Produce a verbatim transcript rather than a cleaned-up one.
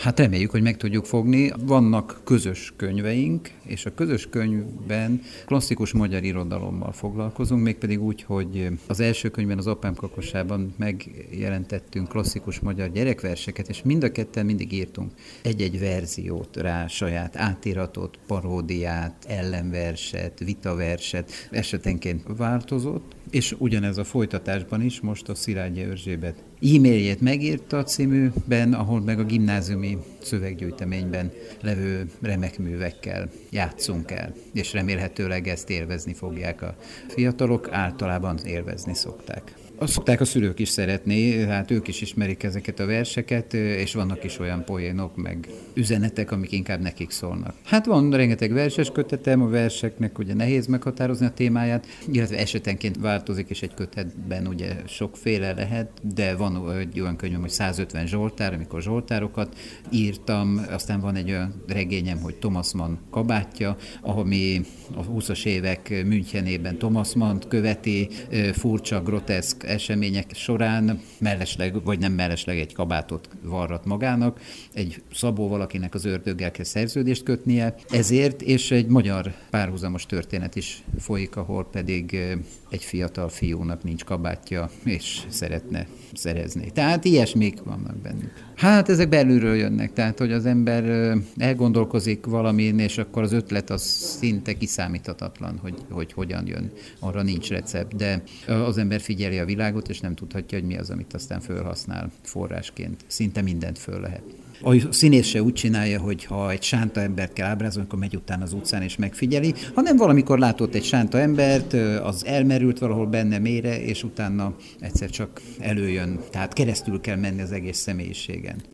Hát reméljük, hogy meg tudjuk fogni. Vannak közös könyveink, és a közös könyvben klasszikus magyar irodalommal foglalkozunk, mégpedig úgy, hogy az első könyvben, az Apám kakosában megjelentettünk klasszikus magyar gyerekverseket, és mind a ketten mindig írtunk egy-egy verziót rá, saját átiratot, paródiát, ellenverset, vitaverset, esetenként változott, és ugyanez a folytatásban is most a Szilágyi Erzsébet e-mailjét megírta címűben, ahol meg a gimnáziumi szöveggyűjteményben levő remek művekkel játszunk el, és remélhetőleg ezt élvezni fogják a fiatalok, általában élvezni szokták. Azt szokták a szülők is szeretni, hát ők is ismerik ezeket a verseket, és vannak is olyan poénok, meg üzenetek, amik inkább nekik szólnak. Hát van rengeteg verses kötetem, a verseknek ugye nehéz meghatározni a témáját, illetve esetenként változik, és egy kötetben ugye sokféle lehet, de van egy olyan könyvem, hogy százötven zsoltár, amikor zsoltárokat írtam, aztán van egy olyan regényem, hogy Thomas Mann kabátja, ami a húszas évek Münchenében Thomas Mannt követi, furcsa, groteszk események során mellesleg, vagy nem mellesleg egy kabátot varrat magának, egy szabó valakinek az ördöggel kell szerződést kötnie, ezért, és egy magyar párhuzamos történet is folyik, ahol pedig egy fiatal fiúnak nincs kabátja, és szeretne szerezni. Tehát ilyesmik vannak bennük. Hát ezek belülről jönnek, tehát hogy az ember elgondolkozik valamin, és akkor az ötlet az szinte kiszámíthatatlan, hogy, hogy hogyan jön. Arra nincs recept, de az ember figyeli a világot, és nem tudhatja, hogy mi az, amit aztán felhasznál forrásként. Szinte mindent föl lehet. A színész se úgy csinálja, hogy ha egy sánta embert kell ábrázolni, akkor megy utána az utcán és megfigyeli, hanem valamikor látott egy sánta embert, az elmerült valahol benne mélyre, és utána egyszer csak előjön. Tehát keresztül kell menni az egész személyiségen.